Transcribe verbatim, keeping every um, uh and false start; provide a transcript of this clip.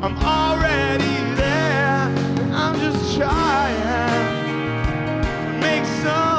I'm already there, and I'm just trying to make some